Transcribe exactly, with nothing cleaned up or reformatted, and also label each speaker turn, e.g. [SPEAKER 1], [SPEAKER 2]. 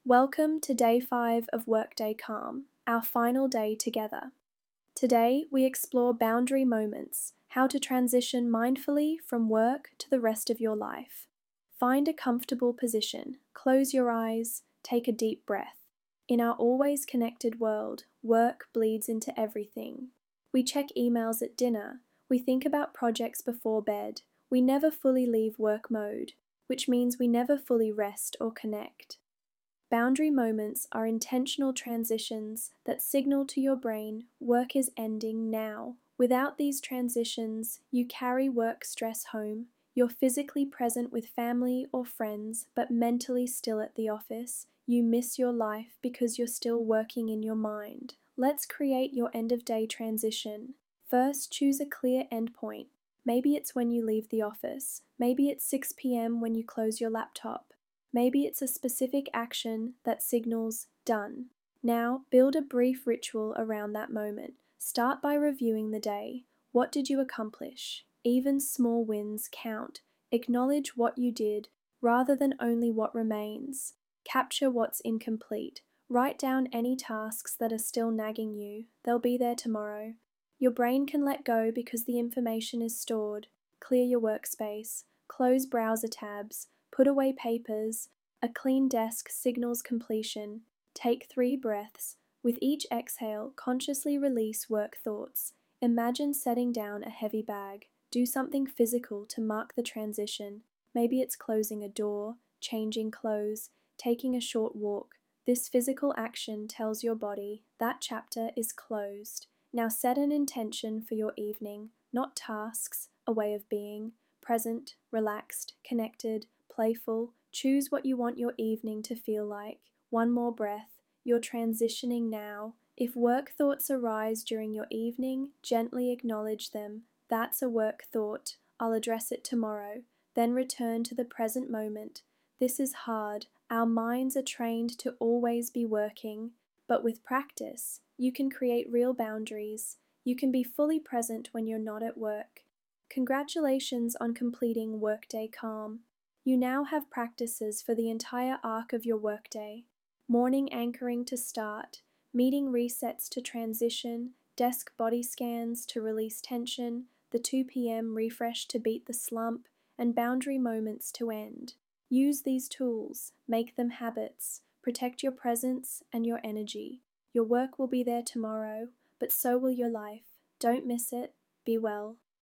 [SPEAKER 1] Welcome to day five of Workday Calm, our final day together. Today, we explore boundary moments, how to transition mindfully from work to the rest of your life. Find a comfortable position, close your eyes, take a deep breath. In our always connected world, work bleeds into everything. We check emails at dinner, we think about projects before bed, we never fully leave work mode, which means we never fully rest or connect. Boundary moments are intentional transitions that signal to your brain work is ending now. Without these transitions, you carry work stress home, you're physically present with family or friends but mentally still at the office. You miss your life because you're still working in your mind. Let's create your end-of-day transition. First, choose a clear endpoint. Maybe it's when you leave the office. Maybe it's six p m when you close your laptop. Maybe it's a specific action that signals done. Now, build a brief ritual around that moment. Start by reviewing the day. What did you accomplish? Even small wins count. Acknowledge what you did rather than only what remains. Capture what's incomplete. Write down any tasks that are still nagging you. They'll be there tomorrow. Your brain can let go because the information is stored. Clear your workspace. Close browser tabs. Put away papers. A clean desk signals completion. Take three breaths. With each exhale, consciously release work thoughts. Imagine setting down a heavy bag. Do something physical to mark the transition. Maybe it's closing a door, changing clothes, taking a short walk. This physical action tells your body that chapter is closed. Now set an intention for your evening, not tasks, a way of being. Present, relaxed, connected, playful. Choose what you want your evening to feel like. One more breath. You're transitioning now. If work thoughts arise during your evening, gently acknowledge them. That's a work thought. I'll address it tomorrow. Then return to the present moment. This is hard. Our minds are trained to always be working. But with practice, you can create real boundaries. You can be fully present when you're not at work. Congratulations on completing Workday Calm. You now have practices for the entire arc of your workday. Morning anchoring to start, meeting resets to transition, desk body scans to release tension, the two p m refresh to beat the slump, and boundary moments to end. Use these tools, make them habits, protect your presence and your energy. Your work will be there tomorrow, but so will your life. Don't miss it. Be well.